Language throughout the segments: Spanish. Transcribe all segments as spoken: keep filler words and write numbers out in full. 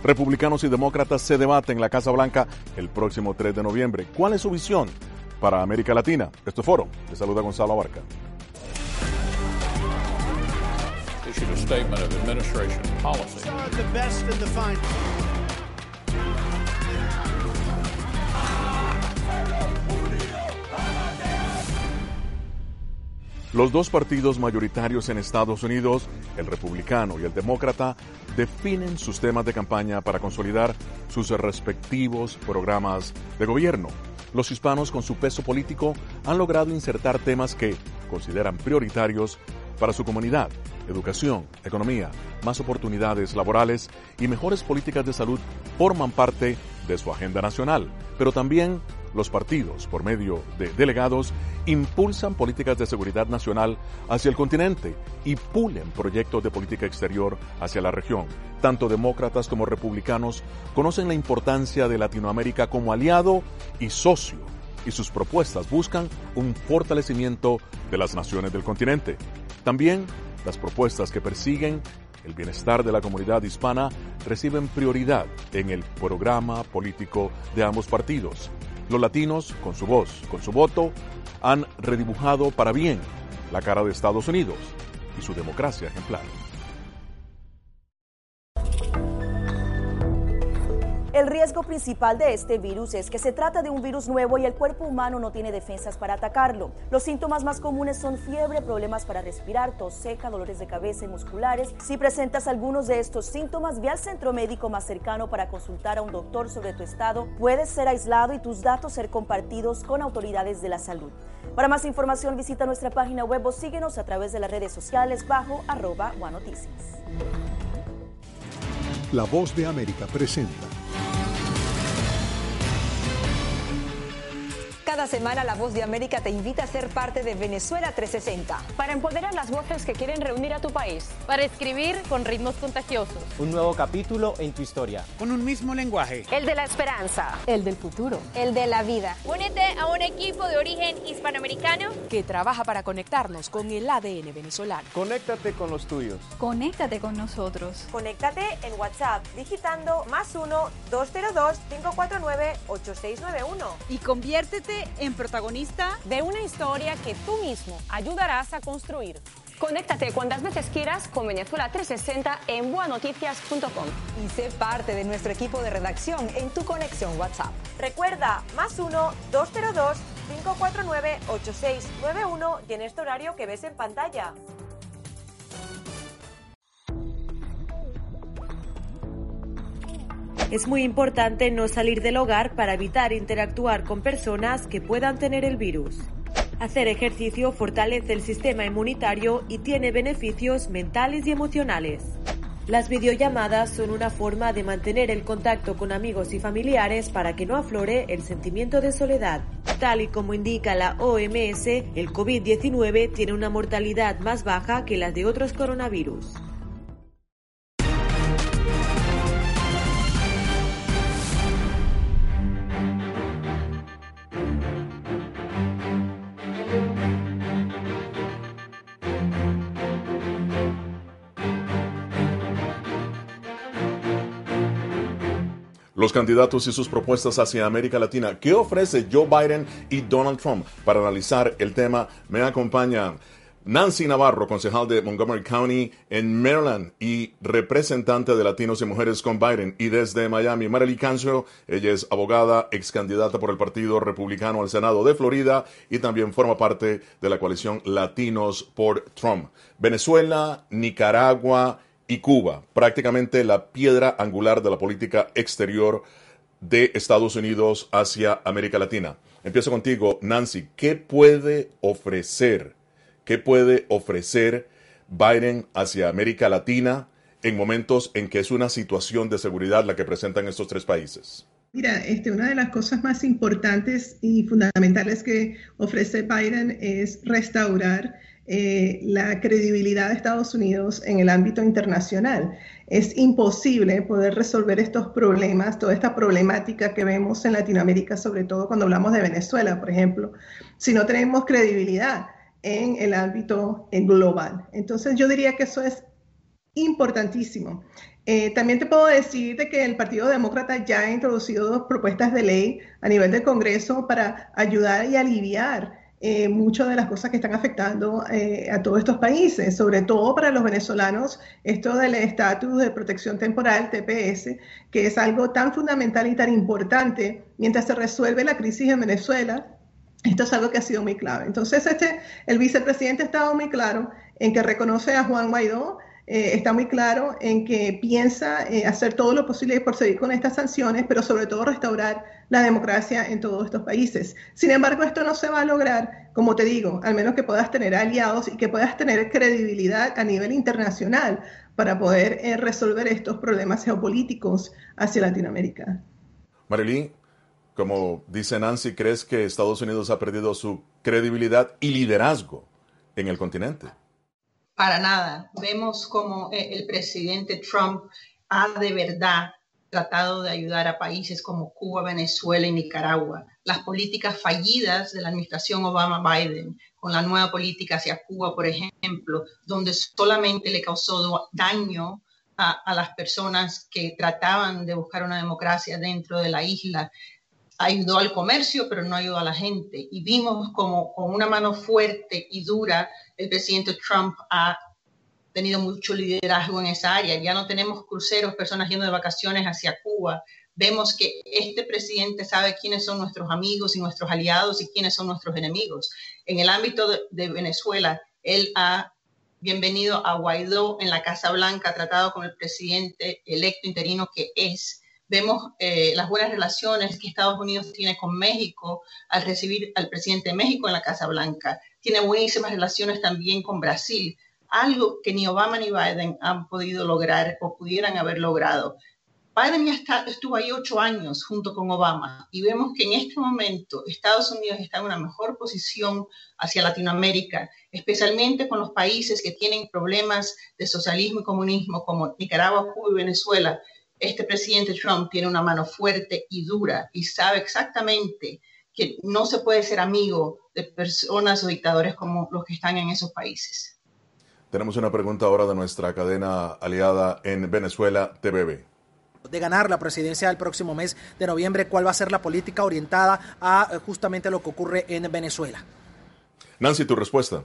Republicanos y demócratas se debaten en la Casa Blanca el próximo tres de noviembre. ¿Cuál es su visión para América Latina? Esto es Foro. Les saluda Gonzalo Abarca. Issued a statement of administration policy. The best and the final. Los dos partidos mayoritarios en Estados Unidos, el republicano y el demócrata, definen sus temas de campaña para consolidar sus respectivos programas de gobierno. Los hispanos, con su peso político, han logrado insertar temas que consideran prioritarios para su comunidad: educación, economía, más oportunidades laborales y mejores políticas de salud forman parte de su agenda nacional. Pero también los partidos, por medio de delegados, impulsan políticas de seguridad nacional hacia el continente y pulen proyectos de política exterior hacia la región. Tanto demócratas como republicanos conocen la importancia de Latinoamérica como aliado y socio, y sus propuestas buscan un fortalecimiento de las naciones del continente. También las propuestas que persiguen el bienestar de la comunidad hispana reciben prioridad en el programa político de ambos partidos. Los latinos, con su voz, con su voto, han redibujado para bien la cara de Estados Unidos y su democracia ejemplar. El riesgo principal de este virus es que se trata de un virus nuevo y el cuerpo humano no tiene defensas para atacarlo. Los síntomas más comunes son fiebre, problemas para respirar, tos seca, dolores de cabeza y musculares. Si presentas algunos de estos síntomas, ve al centro médico más cercano para consultar a un doctor sobre tu estado. Puedes ser aislado y tus datos ser compartidos con autoridades de la salud. Para más información, visita nuestra página web o síguenos a través de las redes sociales bajo arroba guanoticias. La Voz de América presenta. Cada semana La Voz de América te invita a ser parte de Venezuela trescientos sesenta. Para empoderar las voces que quieren reunir a tu país. Para escribir con ritmos contagiosos. Un nuevo capítulo en tu historia. Con un mismo lenguaje. El de la esperanza. El del futuro. El de la vida. Únete a un equipo de origen hispanoamericano que trabaja para conectarnos con el A D N venezolano. Conéctate con los tuyos. Conéctate con nosotros. Conéctate en WhatsApp digitando más uno dos cero dos cinco cuatro nueve ocho seis nueve uno. Y conviértete en protagonista de una historia que tú mismo ayudarás a construir. Conéctate cuantas veces quieras con Venezuela trescientos sesenta en boa noticias punto com y sé parte de nuestro equipo de redacción en tu conexión WhatsApp. Recuerda, más uno dos cero dos cinco cuatro nueve ocho seis nueve uno y en este horario que ves en pantalla. Es muy importante no salir del hogar para evitar interactuar con personas que puedan tener el virus. Hacer ejercicio fortalece el sistema inmunitario y tiene beneficios mentales y emocionales. Las videollamadas son una forma de mantener el contacto con amigos y familiares para que no aflore el sentimiento de soledad. Tal y como indica la O M S, el COVID diecinueve tiene una mortalidad más baja que las de otros coronavirus. Los candidatos y sus propuestas hacia América Latina. ¿Qué ofrece Joe Biden y Donald Trump? Para analizar el tema, me acompaña Nancy Navarro, concejal de Montgomery County en Maryland y representante de Latinos y Mujeres con Biden. Y desde Miami, Marilee Cancio, ella es abogada, ex candidata por el Partido Republicano al Senado de Florida y también forma parte de la coalición Latinos por Trump. Venezuela, Nicaragua y Cuba, prácticamente la piedra angular de la política exterior de Estados Unidos hacia América Latina. Empiezo contigo, Nancy. ¿Qué puede ofrecer, qué puede ofrecer Biden hacia América Latina en momentos en que es una situación de seguridad la que presentan estos tres países? Mira, este, una de las cosas más importantes y fundamentales que ofrece Biden es restaurar Eh, la credibilidad de Estados Unidos en el ámbito internacional. Es imposible poder resolver estos problemas, toda esta problemática que vemos en Latinoamérica, sobre todo cuando hablamos de Venezuela, por ejemplo, si no tenemos credibilidad en el ámbito global. Entonces yo diría que eso es importantísimo. Eh, también te puedo decir de que el Partido Demócrata ya ha introducido dos propuestas de ley a nivel del Congreso para ayudar y aliviar eh, muchas de las cosas que están afectando eh, a todos estos países, sobre todo para los venezolanos, esto del estatus de protección temporal, T P S, que es algo tan fundamental y tan importante mientras se resuelve la crisis en Venezuela. Esto es algo que ha sido muy clave. Entonces, este, el vicepresidente ha estado muy claro en que reconoce a Juan Guaidó, eh, está muy claro en que piensa eh, hacer todo lo posible por seguir con estas sanciones, pero sobre todo restaurar la democracia en todos estos países. Sin embargo, esto no se va a lograr, como te digo, al menos que puedas tener aliados y que puedas tener credibilidad a nivel internacional para poder eh, resolver estos problemas geopolíticos hacia Latinoamérica. Marilyn, como dice Nancy, ¿crees que Estados Unidos ha perdido su credibilidad y liderazgo en el continente? Para nada. Vemos como el presidente Trump ha de verdad tratado de ayudar a países como Cuba, Venezuela y Nicaragua. Las políticas fallidas de la administración Obama-Biden, con la nueva política hacia Cuba, por ejemplo, donde solamente le causó daño a, a las personas que trataban de buscar una democracia dentro de la isla, ayudó al comercio, pero no ayudó a la gente. Y vimos como con una mano fuerte y dura, el presidente Trump ha tenido mucho liderazgo en esa área. Ya no tenemos cruceros, personas yendo de vacaciones hacia Cuba. Vemos que este presidente sabe quiénes son nuestros amigos y nuestros aliados y quiénes son nuestros enemigos. En el ámbito de, de Venezuela, él ha bienvenido a Guaidó en la Casa Blanca, ha tratado con el presidente electo interino que es. Vemos eh, las buenas relaciones que Estados Unidos tiene con México al recibir al presidente de México en la Casa Blanca. Tiene buenísimas relaciones también con Brasil, algo que ni Obama ni Biden han podido lograr o pudieran haber logrado. Biden ya está, estuvo ahí ocho años junto con Obama y vemos que en este momento Estados Unidos está en una mejor posición hacia Latinoamérica, especialmente con los países que tienen problemas de socialismo y comunismo como Nicaragua, Cuba y Venezuela. Este presidente Trump tiene una mano fuerte y dura y sabe exactamente que no se puede ser amigo de personas o dictadores como los que están en esos países. Tenemos una pregunta ahora de nuestra cadena aliada en Venezuela, T V B. De ganar la presidencia del próximo mes de noviembre, ¿cuál va a ser la política orientada a justamente lo que ocurre en Venezuela? Nancy, tu respuesta.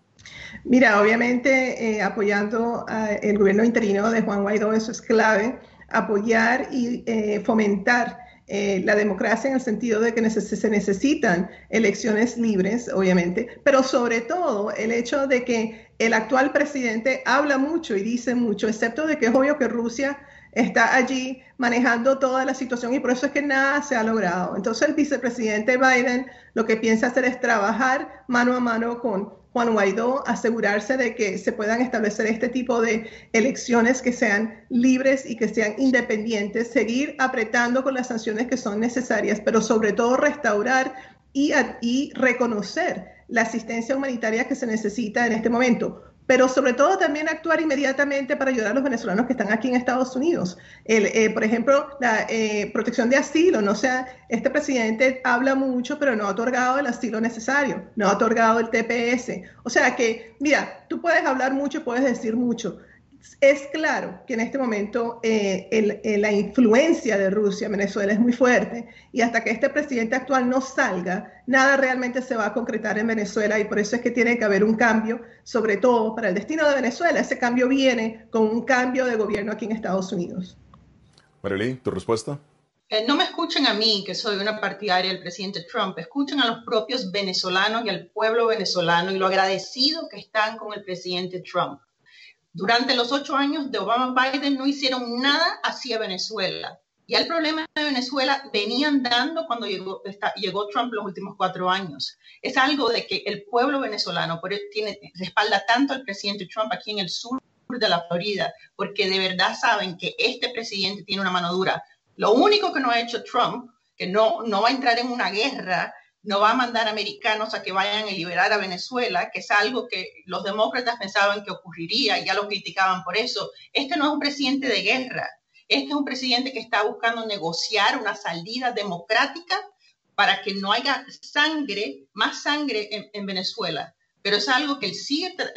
Mira, obviamente eh, apoyando al gobierno interino de Juan Guaidó, eso es clave. Apoyar y eh, fomentar eh, la democracia en el sentido de que neces- se necesitan elecciones libres, obviamente, pero sobre todo el hecho de que el actual presidente habla mucho y dice mucho, excepto de que es obvio que Rusia está allí manejando toda la situación y por eso es que nada se ha logrado. Entonces el vicepresidente Biden lo que piensa hacer es trabajar mano a mano con Juan Guaidó, asegurarse de que se puedan establecer este tipo de elecciones que sean libres y que sean independientes, seguir apretando con las sanciones que son necesarias, pero sobre todo restaurar y, y reconocer la asistencia humanitaria que se necesita en este momento. Pero sobre todo también actuar inmediatamente para ayudar a los venezolanos que están aquí en Estados Unidos. El, eh, por ejemplo, la eh, protección de asilo, no sea, este presidente habla mucho, pero no ha otorgado el asilo necesario, no ha otorgado el T P S. O sea que, mira, tú puedes hablar mucho y puedes decir mucho. Es claro que en este momento eh, el, el, la influencia de Rusia en Venezuela es muy fuerte y hasta que este presidente actual no salga, nada realmente se va a concretar en Venezuela y por eso es que tiene que haber un cambio, sobre todo para el destino de Venezuela. Ese cambio viene con un cambio de gobierno aquí en Estados Unidos. Marilyn, ¿tu respuesta? Eh, no me escuchen a mí, que soy una partidaria del presidente Trump, escuchen a los propios venezolanos y al pueblo venezolano y lo agradecido que están con el presidente Trump. Durante los ocho años de Obama-Biden no hicieron nada hacia Venezuela. Ya el problema de Venezuela venía andando cuando llegó, está, llegó Trump los últimos cuatro años. Es algo de que el pueblo venezolano por, tiene, respalda tanto al presidente Trump aquí en el sur de la Florida, porque de verdad saben que este presidente tiene una mano dura. Lo único que no ha hecho Trump, que no, no va a entrar en una guerra, no va a mandar americanos a que vayan a liberar a Venezuela, que es algo que los demócratas pensaban que ocurriría y ya lo criticaban por eso. Este no es un presidente de guerra. Este es un presidente que está buscando negociar una salida democrática para que no haya sangre, más sangre en, en Venezuela. Pero es algo que él sigue tra-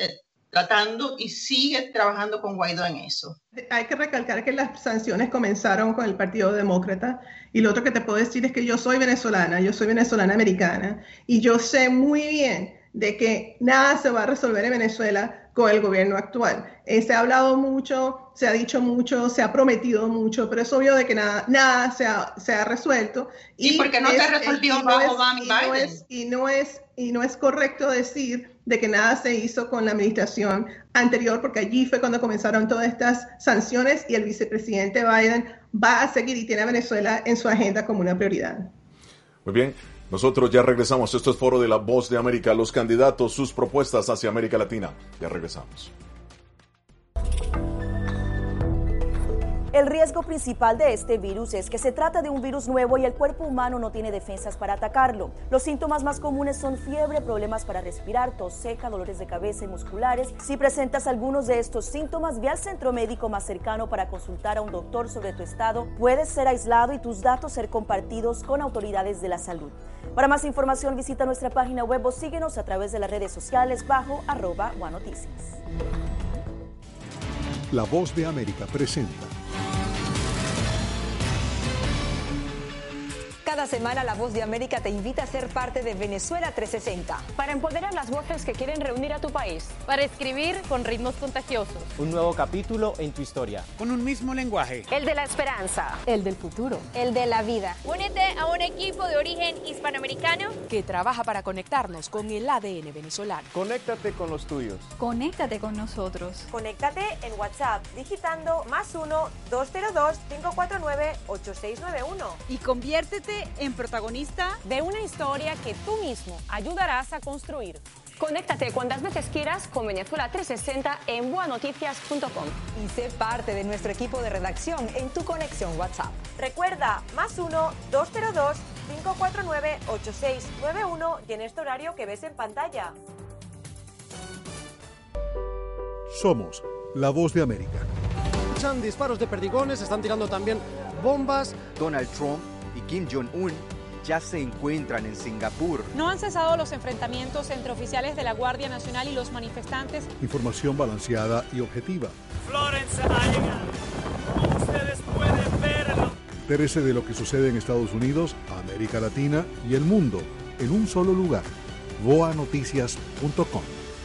tratando y sigue trabajando con Guaidó en eso. Hay que recalcar que las sanciones comenzaron con el Partido Demócrata, y lo otro que te puedo decir es que yo soy venezolana, yo soy venezolana americana, y yo sé muy bien de que nada se va a resolver en Venezuela con el gobierno actual. Eh, se ha hablado mucho, se ha dicho mucho, se ha prometido mucho, pero es obvio de que nada, nada se ha, se ha resuelto. Y, y porque no es, se resolvió bajo Obama y Biden. No es, y, no es, y no es correcto decir de que nada se hizo con la administración anterior, porque allí fue cuando comenzaron todas estas sanciones, y el vicepresidente Biden va a seguir y tiene a Venezuela en su agenda como una prioridad. Muy bien. Nosotros ya regresamos. Esto es Foro de la Voz de América. Los candidatos, sus propuestas hacia América Latina. Ya regresamos. El riesgo principal de este virus es que se trata de un virus nuevo y el cuerpo humano no tiene defensas para atacarlo. Los síntomas más comunes son fiebre, problemas para respirar, tos seca, dolores de cabeza y musculares. Si presentas algunos de estos síntomas, ve al centro médico más cercano para consultar a un doctor sobre tu estado. Puedes ser aislado y tus datos ser compartidos con autoridades de la salud. Para más información, visita nuestra página web o síguenos a través de las redes sociales bajo arroba One Noticias. La Voz de América presenta. Cada semana La Voz de América te invita a ser parte de Venezuela trescientos sesenta. Para empoderar las voces que quieren reunir a tu país. Para escribir con ritmos contagiosos. Un nuevo capítulo en tu historia. Con un mismo lenguaje. El de la esperanza. El del futuro. El de la vida. Únete a un equipo de origen hispanoamericano que trabaja para conectarnos con el A D N venezolano. Conéctate con los tuyos. Conéctate con nosotros. Conéctate en WhatsApp digitando más uno dos cero dos cinco cuatro nueve ocho seis nueve uno. Y conviértete en protagonista de una historia que tú mismo ayudarás a construir. Conéctate cuantas veces quieras con Venezuela trescientos sesenta en boa noticias punto com. Y sé parte de nuestro equipo de redacción en tu conexión WhatsApp. Recuerda, más uno dos cero dos cinco cuatro nueve ocho seis nueve uno y en este horario que ves en pantalla. Somos La Voz de América. Escuchan disparos de perdigones, están tirando también bombas. Donald Trump y Kim Jong-un ya se encuentran en Singapur. No han cesado los enfrentamientos entre oficiales de la Guardia Nacional y los manifestantes. Información balanceada y objetiva. Florence ha llegado. Como ustedes pueden verlo. Entérese de lo que sucede en Estados Unidos, América Latina y el mundo en un solo lugar. boa noticias punto com.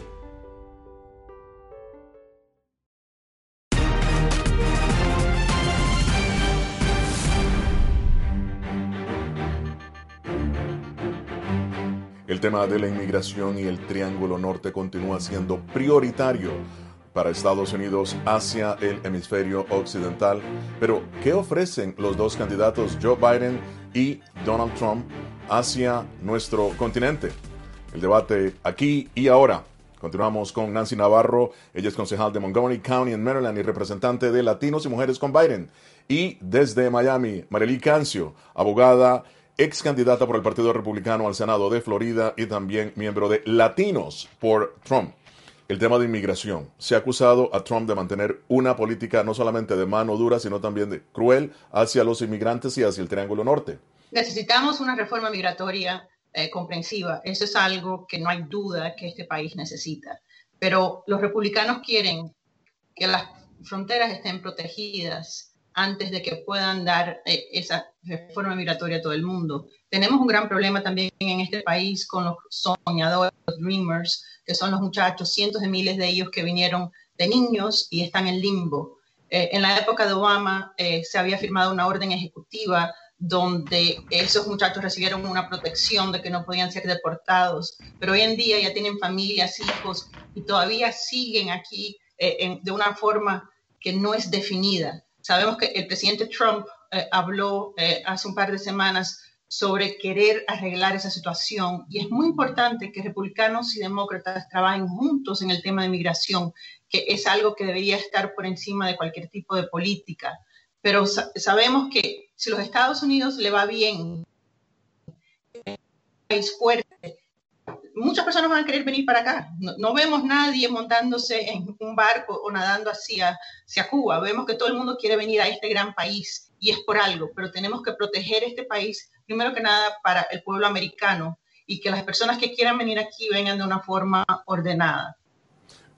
El tema de la inmigración y el Triángulo Norte continúa siendo prioritario para Estados Unidos hacia el hemisferio occidental. Pero, ¿qué ofrecen los dos candidatos, Joe Biden y Donald Trump, hacia nuestro continente? El debate aquí y ahora. Continuamos con Nancy Navarro. Ella es concejal de Montgomery County en Maryland y representante de Latinos y Mujeres con Biden. Y desde Miami, Marely Cancio, abogada, ex candidata por el Partido Republicano al Senado de Florida y también miembro de Latinos por Trump. El tema de inmigración. Se ha acusado a Trump de mantener una política no solamente de mano dura, sino también de cruel hacia los inmigrantes y hacia el Triángulo Norte. Necesitamos una reforma migratoria eh, comprensiva. Eso es algo que no hay duda que este país necesita. Pero los republicanos quieren que las fronteras estén protegidas antes de que puedan dar eh, esa reforma migratoria a todo el mundo. Tenemos un gran problema también en este país con los soñadores, los dreamers, que son los muchachos, cientos de miles de ellos que vinieron de niños y están en limbo. Eh, en la época de Obama eh, se había firmado una orden ejecutiva donde esos muchachos recibieron una protección de que no podían ser deportados, pero hoy en día ya tienen familias, hijos, y todavía siguen aquí eh, en, de una forma que no es definida. Sabemos que el presidente Trump eh, habló eh, hace un par de semanas sobre querer arreglar esa situación y es muy importante que republicanos y demócratas trabajen juntos en el tema de migración, que es algo que debería estar por encima de cualquier tipo de política. Pero sa- sabemos que si los Estados Unidos le va bien, un país fuerte, muchas personas van a querer venir para acá. No, no vemos nadie montándose en un barco o nadando hacia, hacia Cuba. Vemos que todo el mundo quiere venir a este gran país y es por algo, pero tenemos que proteger este país, primero que nada, para el pueblo americano y que las personas que quieran venir aquí vengan de una forma ordenada.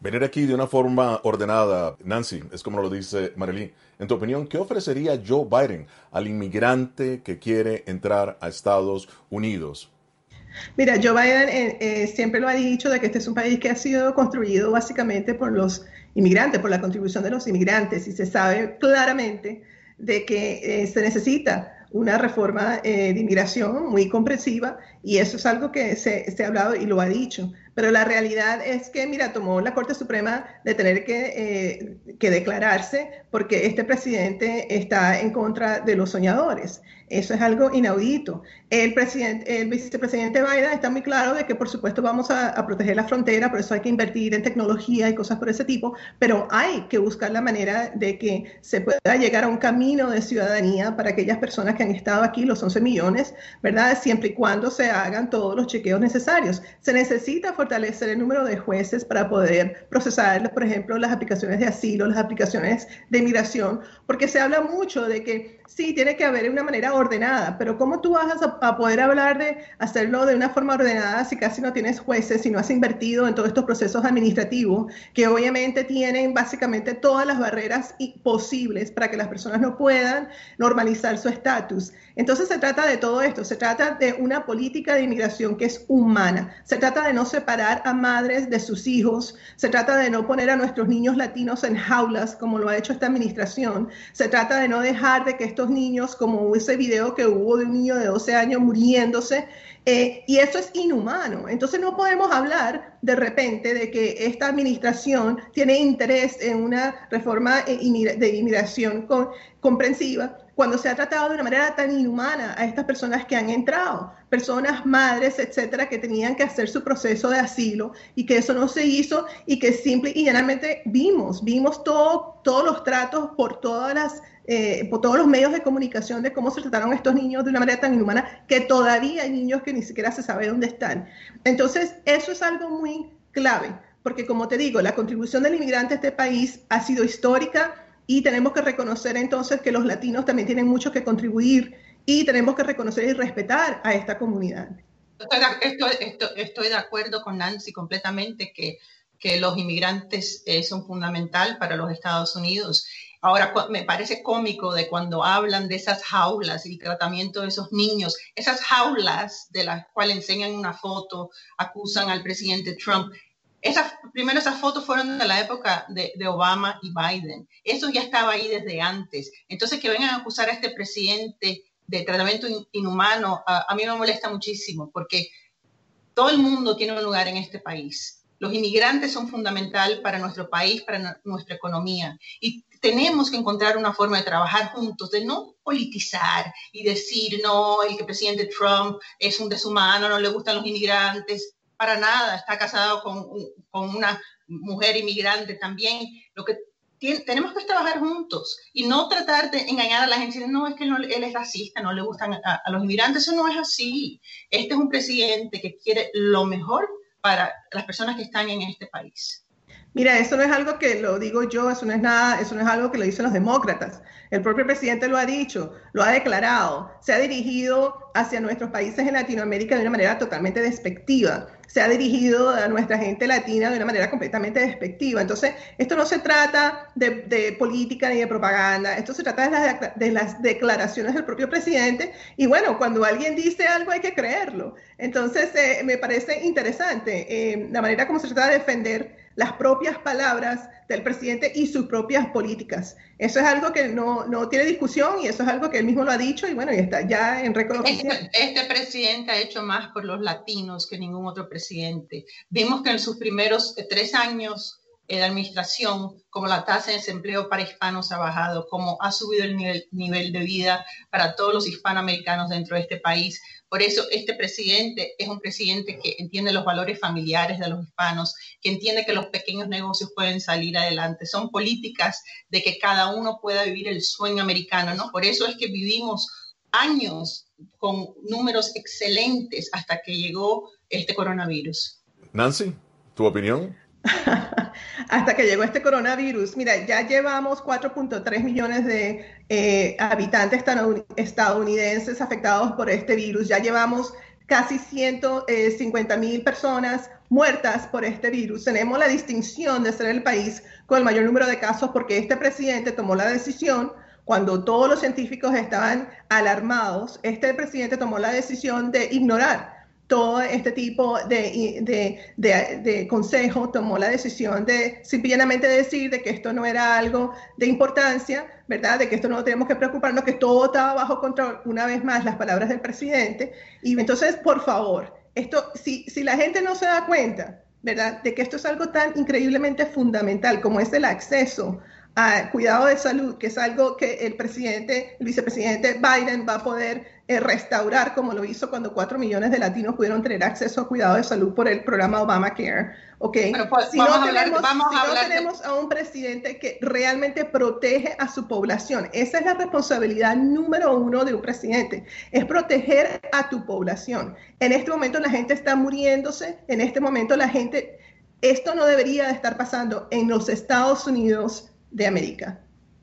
Venir aquí de una forma ordenada, Nancy, es como lo dice Marilyn. En tu opinión, ¿qué ofrecería Joe Biden al inmigrante que quiere entrar a Estados Unidos? Mira, Joe Biden eh, eh, siempre lo ha dicho de que este es un país que ha sido construido básicamente por los inmigrantes, por la contribución de los inmigrantes, y se sabe claramente de que eh, se necesita una reforma eh, de inmigración muy comprensiva, y eso es algo que se, se ha hablado y lo ha dicho. Pero la realidad es que, mira, tomó la Corte Suprema de tener que, eh, que declararse porque este presidente está en contra de los soñadores. Eso es algo inaudito. El, presidente, el vicepresidente Biden está muy claro de que, por supuesto, vamos a, a proteger la frontera, por eso hay que invertir en tecnología y cosas por ese tipo, pero hay que buscar la manera de que se pueda llegar a un camino de ciudadanía para aquellas personas que han estado aquí, los once millones, ¿verdad? Siempre y cuando se hagan todos los chequeos necesarios. Se necesita fortalecer el número de jueces para poder procesar, por ejemplo, las aplicaciones de asilo, las aplicaciones de inmigración, porque se habla mucho de que sí, tiene que haber una manera ordenada, pero ¿cómo tú vas a, a poder hablar de hacerlo de una forma ordenada si casi no tienes jueces, si no has invertido en todos estos procesos administrativos que obviamente tienen básicamente todas las barreras posibles para que las personas no puedan normalizar su estatus? Entonces se trata de todo esto, se trata de una política de inmigración que es humana, se trata de no separar a madres de sus hijos, se trata de no poner a nuestros niños latinos en jaulas como lo ha hecho esta administración, se trata de no dejar de que estos niños, como ese video que hubo de un niño de doce años muriéndose, eh, y eso es inhumano. Entonces no podemos hablar de repente de que esta administración tiene interés en una reforma de inmigración con, comprensiva cuando se ha tratado de una manera tan inhumana a estas personas que han entrado, personas, madres, etcétera, que tenían que hacer su proceso de asilo y que eso no se hizo y que simple y llanamente vimos, vimos todo, todos los tratos por todas las Eh, por todos los medios de comunicación de cómo se trataron a estos niños de una manera tan inhumana que todavía hay niños que ni siquiera se sabe dónde están. Entonces, eso es algo muy clave, porque como te digo, la contribución del inmigrante a este país ha sido histórica y tenemos que reconocer entonces que los latinos también tienen mucho que contribuir y tenemos que reconocer y respetar a esta comunidad. Estoy de, estoy, estoy, estoy de acuerdo con Nancy completamente que, que los inmigrantes eh, son fundamental para los Estados Unidos. Ahora, me parece cómico de cuando hablan de esas jaulas y el tratamiento de esos niños, esas jaulas de las cuales enseñan una foto, acusan al presidente Trump. Esas, primero, esas fotos fueron de la época de, de Obama y Biden. Eso ya estaba ahí desde antes. Entonces, que vengan a acusar a este presidente de tratamiento inhumano, a, a mí me molesta muchísimo, porque todo el mundo tiene un lugar en este país. Los inmigrantes son fundamental para nuestro país, para no, nuestra economía. Y tenemos que encontrar una forma de trabajar juntos, de no politizar y decir, no, el que presidente Trump es un deshumano, no le gustan los inmigrantes. Para nada, está casado con, con una mujer inmigrante también. Lo que tiene, tenemos que trabajar juntos y no tratar de engañar a la gente. No, es que no, él es racista, no le gustan a, a los inmigrantes. Eso no es así. Este es un presidente que quiere lo mejor para las personas que están en este país. Mira, eso no es algo que lo digo yo, eso no es nada, eso no es algo que lo dicen los demócratas. El propio presidente lo ha dicho, lo ha declarado, se ha dirigido hacia nuestros países en Latinoamérica de una manera totalmente despectiva, se ha dirigido a nuestra gente latina de una manera completamente despectiva. Entonces, esto no se trata de, de política ni de propaganda, esto se trata de las, de las declaraciones del propio presidente y bueno, cuando alguien dice algo hay que creerlo. Entonces, eh, me parece interesante eh, la manera como se trata de defender las propias palabras del presidente y sus propias políticas. Eso es algo que no, no tiene discusión y eso es algo que él mismo lo ha dicho y bueno, y está ya en récord oficial. Este, este presidente ha hecho más por los latinos que ningún otro presidente. Vimos que en sus primeros tres años de administración, como la tasa de desempleo para hispanos ha bajado, como ha subido el nivel, nivel de vida para todos los hispanoamericanos dentro de este país. Por eso este presidente es un presidente que entiende los valores familiares de los hispanos, que entiende que los pequeños negocios pueden salir adelante. Son políticas de que cada uno pueda vivir el sueño americano, ¿no? Por eso es que vivimos años con números excelentes hasta que llegó este coronavirus. Nancy, ¿tu opinión? Hasta que llegó este coronavirus. Mira, ya llevamos cuatro punto tres millones de eh, habitantes estadounidenses afectados por este virus. Ya llevamos casi ciento cincuenta mil personas muertas por este virus. Tenemos la distinción de ser el país con el mayor número de casos porque este presidente tomó la decisión, cuando todos los científicos estaban alarmados, este presidente tomó la decisión de ignorar todo este tipo de, de, de, de consejo, tomó la decisión de simplemente decir de que esto no era algo de importancia, ¿verdad? De que esto no tenemos que preocuparnos, que todo estaba bajo control, una vez más las palabras del presidente. Y entonces, por favor, esto, si, si la gente no se da cuenta, ¿verdad?, de que esto es algo tan increíblemente fundamental como es el acceso a cuidado de salud, que es algo que el presidente, el vicepresidente Biden va a poder eh, restaurar, como lo hizo cuando cuatro millones de latinos pudieron tener acceso a cuidado de salud por el programa Obamacare. ¿Okay? Bueno, pues, si vamos no, a hablar, tenemos, vamos si a, no hablar tenemos de... a un presidente que realmente protege a su población, esa es la responsabilidad número uno de un presidente, es proteger a tu población. En este momento la gente está muriéndose, en este momento la gente, esto no debería de estar pasando en los Estados Unidos de América.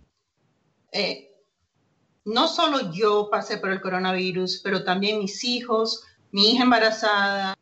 Eh, no solo yo pasé por el coronavirus, pero también mis hijos, mi hija embarazada,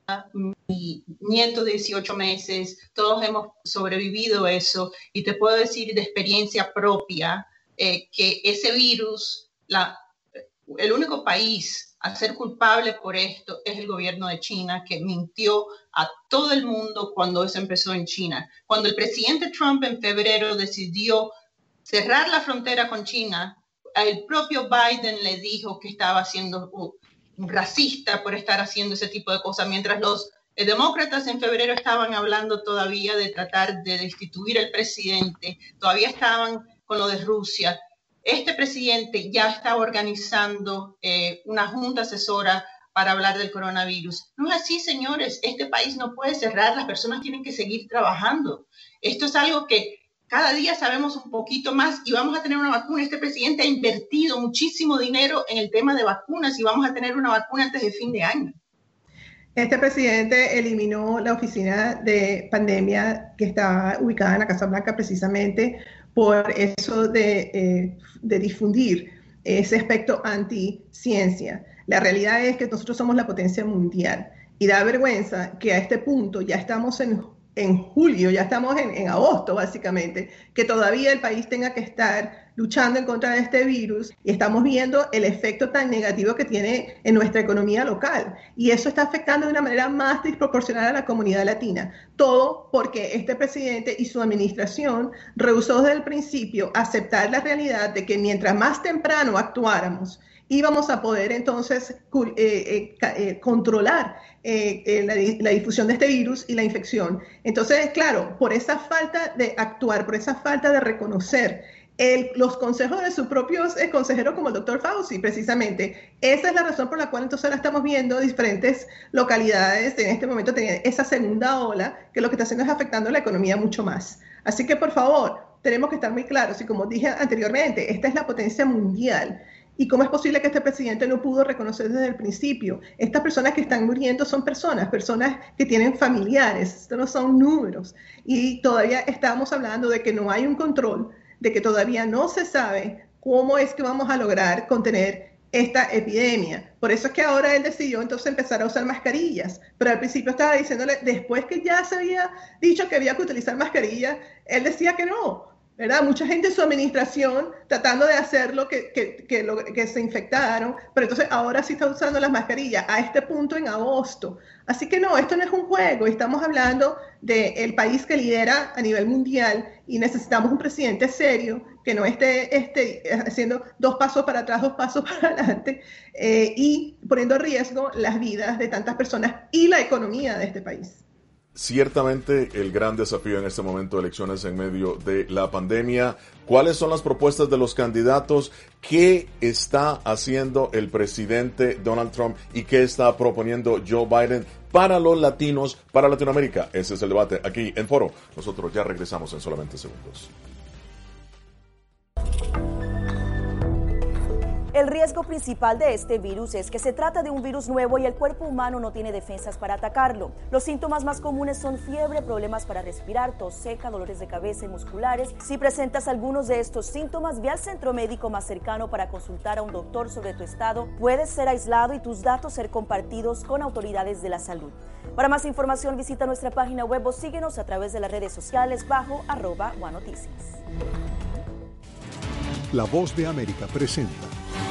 mi nieto de dieciocho meses, todos hemos sobrevivido eso y te puedo decir de experiencia propia eh, que ese virus, la, el único país a ser culpable por esto es el gobierno de China, que mintió a todo el mundo cuando eso empezó en China. Cuando el presidente Trump en febrero decidió cerrar la frontera con China, el propio Biden le dijo que estaba siendo uh, racista por estar haciendo ese tipo de cosas, mientras los eh, demócratas en febrero estaban hablando todavía de tratar de destituir al presidente, todavía estaban con lo de Rusia. Este presidente ya está organizando eh, una junta asesora para hablar del coronavirus. No es así, señores, este país no puede cerrar, las personas tienen que seguir trabajando. Esto es algo que cada día sabemos un poquito más y vamos a tener una vacuna. Este presidente ha invertido muchísimo dinero en el tema de vacunas y vamos a tener una vacuna antes de fin de año. Este presidente eliminó la oficina de pandemia que está ubicada en la Casa Blanca precisamente por eso de, eh, de difundir ese aspecto anti-ciencia. La realidad es que nosotros somos la potencia mundial y da vergüenza que a este punto ya estamos en en julio, ya estamos en, en agosto básicamente, que todavía el país tenga que estar luchando en contra de este virus y estamos viendo el efecto tan negativo que tiene en nuestra economía local y eso está afectando de una manera más desproporcional a la comunidad latina. Todo porque este presidente y su administración rehusó desde el principio aceptar la realidad de que mientras más temprano actuáramos, íbamos a poder entonces eh, eh, eh, controlar eh, eh, la, la difusión de este virus y la infección. Entonces, claro, por esa falta de actuar, por esa falta de reconocer el, los consejos de sus propios eh, consejeros como el doctor Fauci, precisamente, esa es la razón por la cual entonces ahora estamos viendo diferentes localidades en este momento teniendo esa segunda ola, que lo que está haciendo es afectando la economía mucho más. Así que, por favor, tenemos que estar muy claros y como dije anteriormente, esta es la potencia mundial. ¿Y cómo es posible que este presidente no pudo reconocer desde el principio? Estas personas que están muriendo son personas, personas que tienen familiares, estos no son números. Y todavía estamos hablando de que no hay un control, de que todavía no se sabe cómo es que vamos a lograr contener esta epidemia. Por eso es que ahora él decidió entonces empezar a usar mascarillas. Pero al principio estaba diciéndole, después que ya se había dicho que había que utilizar mascarillas, él decía que no. ¿Verdad? Mucha gente en su administración tratando de hacerlo que, que, que, lo, que se infectaron, pero entonces ahora sí está usando las mascarillas a este punto en agosto. Así que no, esto no es un juego, estamos hablando del país que lidera a nivel mundial y necesitamos un presidente serio que no esté, esté haciendo dos pasos para atrás, dos pasos para adelante eh, y poniendo en riesgo las vidas de tantas personas y la economía de este país. Ciertamente el gran desafío en este momento de elecciones en medio de la pandemia. ¿Cuáles son las propuestas de los candidatos? ¿Qué está haciendo el presidente Donald Trump y qué está proponiendo Joe Biden para los latinos, para Latinoamérica? Ese es el debate aquí en Foro. Nosotros ya regresamos en solamente segundos. El riesgo principal de este virus es que se trata de un virus nuevo y el cuerpo humano no tiene defensas para atacarlo. Los síntomas más comunes son fiebre, problemas para respirar, tos seca, dolores de cabeza y musculares. Si presentas algunos de estos síntomas, ve al centro médico más cercano para consultar a un doctor sobre tu estado. Puedes ser aislado y tus datos ser compartidos con autoridades de la salud. Para más información, visita nuestra página web o síguenos a través de las redes sociales bajo arroba One Noticias. La Voz de América presenta.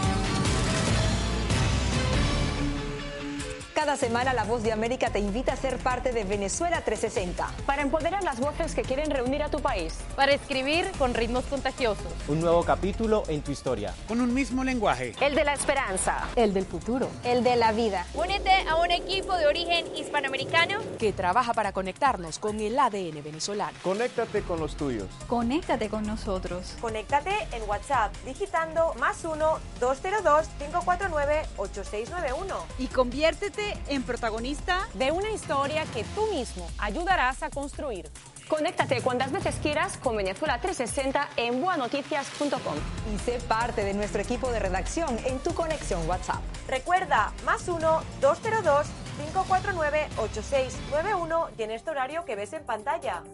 Cada semana La Voz de América te invita a ser parte de Venezuela trescientos sesenta. Para empoderar las voces que quieren reunir a tu país. Para escribir con ritmos contagiosos. Un nuevo capítulo en tu historia. Con un mismo lenguaje. El de la esperanza. El del futuro. El de la vida. Únete a un equipo de origen hispanoamericano que trabaja para conectarnos con el A D N venezolano. Conéctate con los tuyos. Conéctate con nosotros. Conéctate en WhatsApp digitando más uno dos cero dos cinco cuatro nueve ocho seis nueve uno. Y conviértete en protagonista de una historia que tú mismo ayudarás a construir. Conéctate cuantas veces quieras con Venezuela trescientos sesenta en boa noticias punto com. Y sé parte de nuestro equipo de redacción en tu conexión WhatsApp. Recuerda, más uno dos cero dos cinco cuatro nueve ocho seis nueve uno y en este horario que ves en pantalla.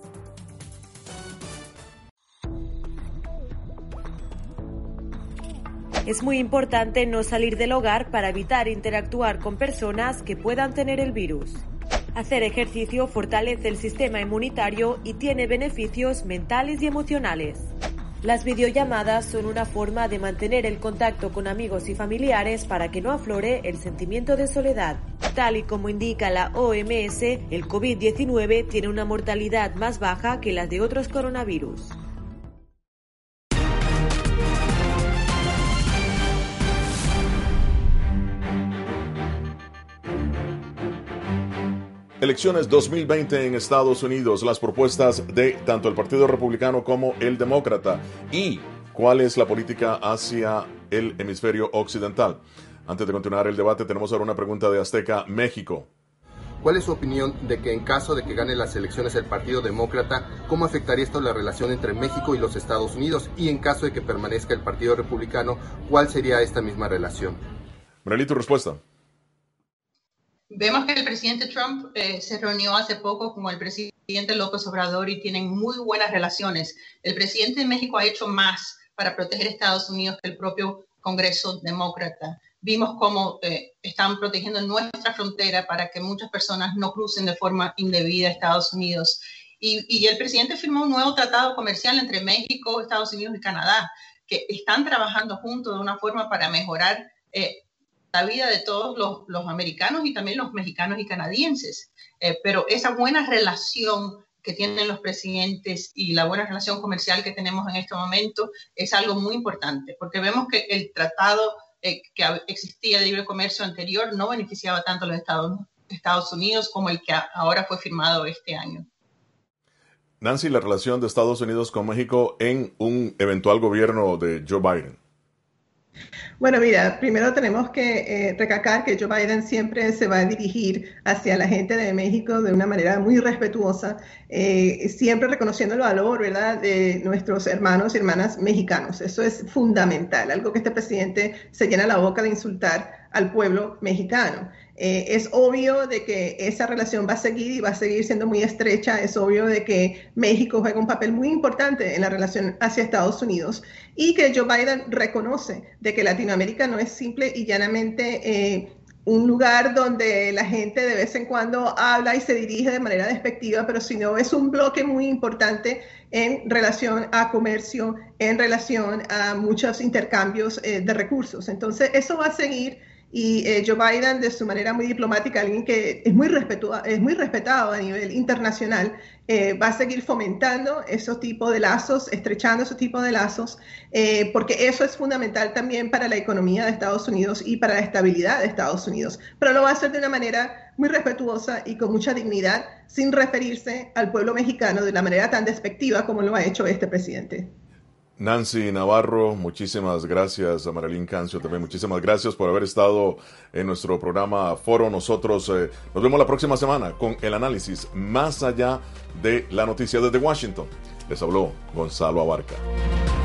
Es muy importante no salir del hogar para evitar interactuar con personas que puedan tener el virus. Hacer ejercicio fortalece el sistema inmunitario y tiene beneficios mentales y emocionales. Las videollamadas son una forma de mantener el contacto con amigos y familiares para que no aflore el sentimiento de soledad. Tal y como indica la O M S, el COVID diecinueve tiene una mortalidad más baja que las de otros coronavirus. Elecciones dos mil veinte en Estados Unidos, las propuestas de tanto el Partido Republicano como el Demócrata y cuál es la política hacia el hemisferio occidental. Antes de continuar el debate, tenemos ahora una pregunta de Azteca, México. ¿Cuál es su opinión de que en caso de que gane las elecciones el Partido Demócrata, cómo afectaría esto la relación entre México y los Estados Unidos? Y en caso de que permanezca el Partido Republicano, ¿cuál sería esta misma relación? Marely, tu respuesta. Vemos que el presidente Trump eh, se reunió hace poco con el presidente López Obrador y tienen muy buenas relaciones. El presidente de México ha hecho más para proteger a Estados Unidos que el propio Congreso demócrata. Vimos cómo eh, están protegiendo nuestra frontera para que muchas personas no crucen de forma indebida a Estados Unidos. Y, y el presidente firmó un nuevo tratado comercial entre México, Estados Unidos y Canadá, que están trabajando juntos de una forma para mejorar eh, la vida de todos los, los americanos y también los mexicanos y canadienses. Eh, pero esa buena relación que tienen los presidentes y la buena relación comercial que tenemos en este momento es algo muy importante, porque vemos que el tratado eh, que existía de libre comercio anterior no beneficiaba tanto a los Estados, Estados Unidos como el que a, ahora fue firmado este año. Nancy, la relación de Estados Unidos con México en un eventual gobierno de Joe Biden. Bueno, mira, primero tenemos que eh, recalcar que Joe Biden siempre se va a dirigir hacia la gente de México de una manera muy respetuosa, eh, siempre reconociendo el valor, ¿verdad?, de nuestros hermanos y hermanas mexicanos. Eso es fundamental, algo que este presidente se llena la boca de insultar al pueblo mexicano. Eh, es obvio de que esa relación va a seguir y va a seguir siendo muy estrecha. Es obvio de que México juega un papel muy importante en la relación hacia Estados Unidos y que Joe Biden reconoce de que Latinoamérica no es simple y llanamente eh, un lugar donde la gente de vez en cuando habla y se dirige de manera despectiva, pero sino es un bloque muy importante en relación a comercio, en relación a muchos intercambios eh, de recursos. Entonces, eso va a seguir. Y eh, Joe Biden, de su manera muy diplomática, alguien que es muy, es muy respetado a nivel internacional, eh, va a seguir fomentando esos tipos de lazos, estrechando esos tipos de lazos, eh, porque eso es fundamental también para la economía de Estados Unidos y para la estabilidad de Estados Unidos. Pero lo va a hacer de una manera muy respetuosa y con mucha dignidad, sin referirse al pueblo mexicano de la manera tan despectiva como lo ha hecho este presidente. Nancy Navarro, muchísimas gracias. A Marilyn Cancio también, muchísimas gracias por haber estado en nuestro programa Foro. Nosotros eh, nos vemos la próxima semana con el análisis más allá de la noticia desde Washington. Les habló Gonzalo Abarca.